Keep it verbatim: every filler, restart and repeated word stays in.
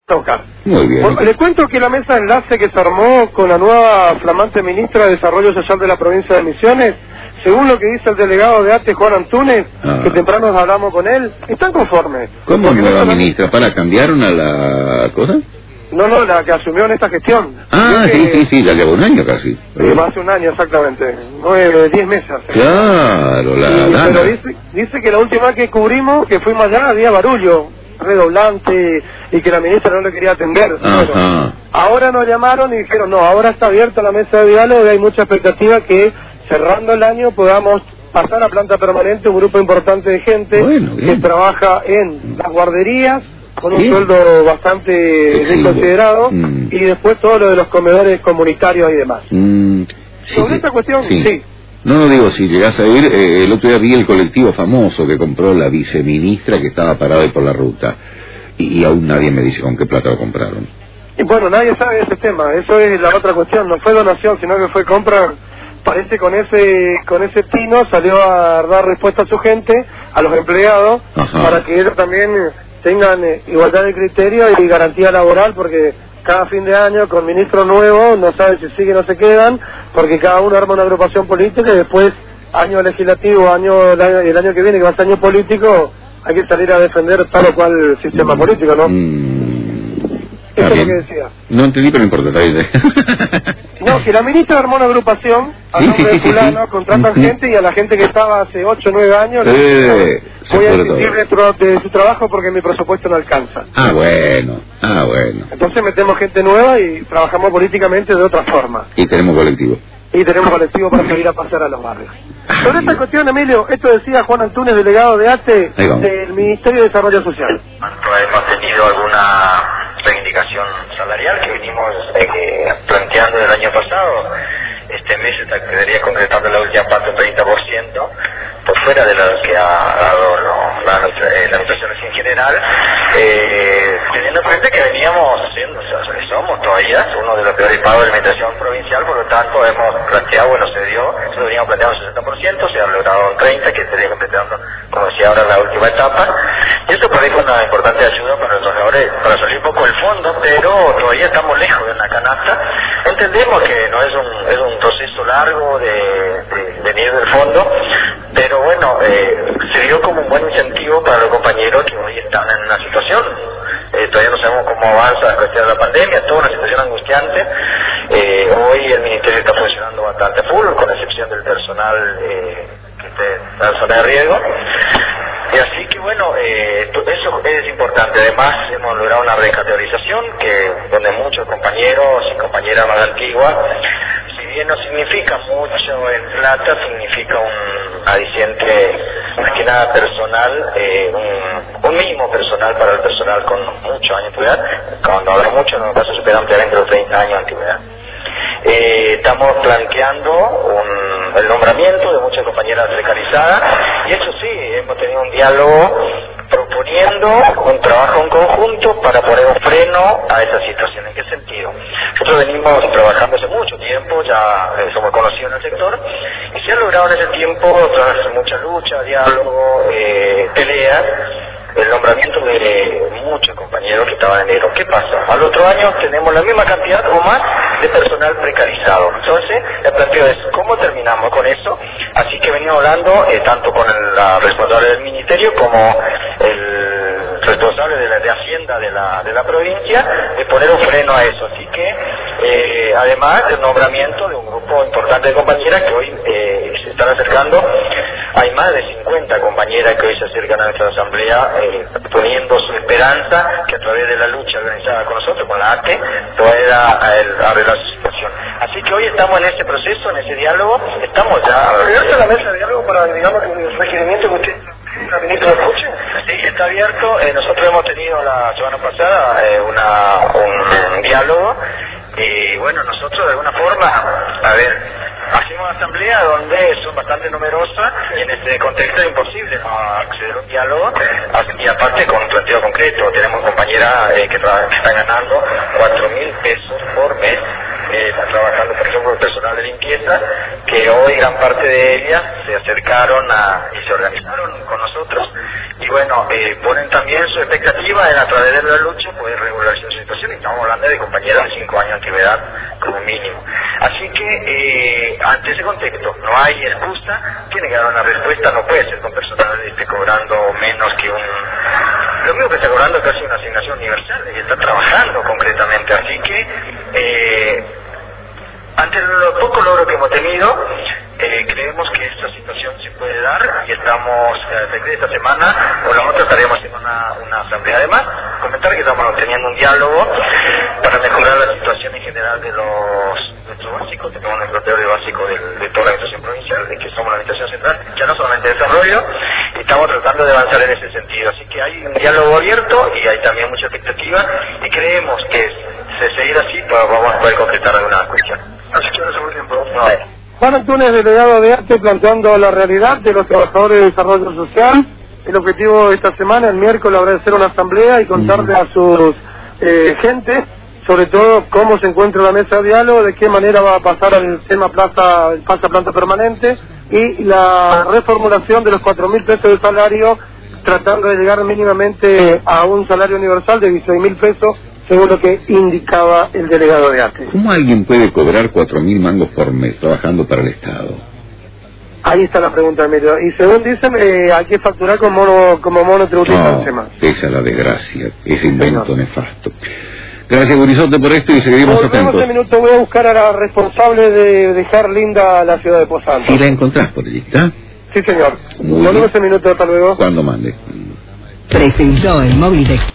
tocar. Muy bien. Bueno, le cuento que la mesa de enlace que se armó con la nueva flamante ministra de Desarrollo Social de la provincia de Misiones, según lo que dice el delegado de A T E, Juan Antunes, ah. que temprano hablamos con él, están conformes. ¿Cómo nueva ministra? ¿Para cambiaron a la cosa? No, no, la que asumió en esta gestión. Ah, sí, que, sí, sí, la lleva un año casi. Eh, más de un año exactamente, nueve, diez meses. Claro, la y, dana. Pero dice, dice que la última vez que cubrimos, que fuimos allá, había barullo, redoblante, y que la ministra no le quería atender. Bueno, ahora nos llamaron y dijeron, no, ahora está abierta la mesa de diálogo y hay mucha expectativa que cerrando el año podamos pasar a planta permanente un grupo importante de gente bueno, que trabaja en las guarderías, con un bien. sueldo bastante bien considerado, mm. y después todo lo de los comedores comunitarios y demás. Mm, sí, Sobre esta cuestión, sí. sí. No, no digo, si llegás a ir, eh, el otro día vi el colectivo famoso que compró la viceministra que estaba parado ahí por la ruta, y, y aún nadie me dice con qué plata lo compraron. Y bueno, nadie sabe de ese tema, eso es la otra cuestión, no fue donación, sino que fue compra. Parece con ese con ese tino salió a dar respuesta a su gente, a los empleados, Ajá. para que ellos también tengan eh, igualdad de criterio y garantía laboral, porque cada fin de año con ministro nuevo no sabe si siguen o se quedan, porque cada uno arma una agrupación política y después año legislativo, año el año, el año que viene, que va a ser año político, hay que salir a defender tal o cual sistema mm, político, ¿no? Mm, Eso es lo que decía. No entendí, pero no importa, está bien. No, que la ministra armó una agrupación a sí, nombre sí, de sí, fulano, sí. contratan uh-huh. gente y a la gente que estaba hace ocho o nueve años eh, le voy a exigir dentro de su trabajo porque mi presupuesto no alcanza. Ah, bueno, ah, bueno. Entonces metemos gente nueva y trabajamos políticamente de otra forma. Y tenemos colectivo. Y tenemos colectivo para salir a pasar a los barrios. Sobre esta cuestión, Emilio, esto decía Juan Antunes, delegado de A T E, del Ministerio de Desarrollo Social. Hemos tenido alguna reivindicación salarial que venimos eh, planteando el año pasado. Este mes se quedaría concretando la última parte, un treinta por ciento, por fuera de lo que ha dado no, la, la administración en general, eh, teniendo en cuenta que veníamos haciendo, o sea, somos todavía uno de los peores pagos de la administración provincial, por lo tanto hemos planteado, bueno, se dio, nosotros veníamos planteando un sesenta por ciento, se ha logrado un treinta por ciento, que estaría completando, como decía ahora, la última etapa, y esto parece una importante ayuda para los trabajadores, para salir un poco del fondo, pero todavía estamos lejos de una canasta. Entendemos que no es un, es un proceso largo de, de venir del fondo, pero bueno, eh, se dio como un buen incentivo para los compañeros que hoy están en una situación, eh, todavía no sabemos cómo avanza la cuestión de la pandemia, toda una situación angustiante. Eh, hoy el ministerio está funcionando bastante full, con excepción del personal eh, que esté en la zona de riesgo. Y así que bueno, eh, eso es importante. Además hemos logrado una recategorización que donde muchos compañeros y compañeras más antiguas, si bien no significa mucho en plata, significa un aliciente más que nada personal, eh, un, un mínimo personal para el personal con muchos años de antigüedad. Cuando hablo mucho, en el caso supera ampliamente los treinta años de antigüedad. Eh, estamos planteando un, el nombramiento de muchas compañeras precarizadas, y eso sí, hemos tenido un diálogo proponiendo un trabajo en conjunto para poner un freno a esa situación. ¿En qué sentido? Nosotros venimos trabajando hace mucho tiempo, ya eh, somos conocidos en el sector, y se ha logrado en ese tiempo, tras mucha lucha, diálogo, eh, peleas, el nombramiento de muchos compañeros que estaban en enero. ¿Qué pasa? Al otro año tenemos la misma cantidad o más de personal precarizado. Entonces, el planteo es, ¿cómo terminamos con eso? Así que venimos hablando eh, tanto con el, la responsable del ministerio como el responsable de, la, de Hacienda de la, de la provincia, de poner un freno a eso. Así que, eh, además del nombramiento de un grupo importante de compañeras que hoy eh, se están acercando, hay más de cincuenta compañeras que hoy se acercan a nuestra asamblea, eh, poniendo su esperanza que a través de la lucha organizada con nosotros, con la A T E, pueda arreglar su situación. Así que hoy estamos en ese proceso, en ese diálogo, estamos ya... ¿Abierta la mesa de diálogo para, digamos, el requerimiento que usted, la ministra, escuche? Sí, está abierto. Eh, nosotros hemos tenido la semana pasada eh, una, un, un diálogo, y bueno, nosotros de alguna forma, a ver, hacemos una asamblea donde son bastante numerosas y en este contexto es imposible no acceder a un diálogo, y aparte con un planteo concreto. Tenemos compañeras eh, que, tra- que están ganando cuatro mil pesos por mes, eh, están trabajando por ejemplo el personal de limpieza, que hoy gran parte de ellas se acercaron a, y se organizaron con nosotros, y bueno, eh, ponen también su expectativa en a través de la lucha poder regularizar su de compañeros de cinco años de antigüedad como mínimo. Así que, eh, ante ese contexto, no hay excusa, tiene que dar una respuesta, no puede ser con personal esté cobrando menos que un... Lo mismo que está cobrando es casi una asignación universal y está trabajando concretamente, así que, eh, ante lo poco logro que hemos tenido, eh, creemos que esta situación se puede dar y estamos, eh, esta semana o la otra estaremos haciendo una, una asamblea. Además, comentar que estamos teniendo un diálogo para mejorar la situación en general de los nuestros básicos, que somos el proteor básico de, de toda la administración provincial, de que somos la administración central, ya no solamente de desarrollo, y estamos tratando de avanzar en ese sentido. Así que hay un diálogo abierto y hay también mucha expectativa y creemos que de seguir así pues, vamos a poder concretar alguna cuestión. Así que no se muy tiempo. No. Juan Antunes, delegado de ATE, planteando la realidad de los trabajadores de desarrollo social. El objetivo de esta semana, el miércoles, habrá de hacer una asamblea y contarle a sus eh, gentes, sobre todo cómo se encuentra la mesa de diálogo, de qué manera va a pasar al tema plaza, pasa planta permanente y la reformulación de los cuatro mil pesos de salario, tratando de llegar mínimamente a un salario universal de dieciséis mil pesos, según lo que indicaba el delegado de ATE. ¿Cómo alguien puede cobrar cuatro mil mangos por mes trabajando para el Estado? Ahí está la pregunta, Emilio. Y según dicen, eh, hay que facturar como mono, como monotributista. No, esa es la desgracia, ese invento sí, nefasto. Gracias, Gurizote, por esto y seguiremos atentos. En un minuto voy a buscar a la responsable de dejar linda la ciudad de Posadas. Si la encontrás por allí, ¿está? Sí, señor. Volvemos ese minuto, hasta luego. Cuando mande. Presentó el móvil de...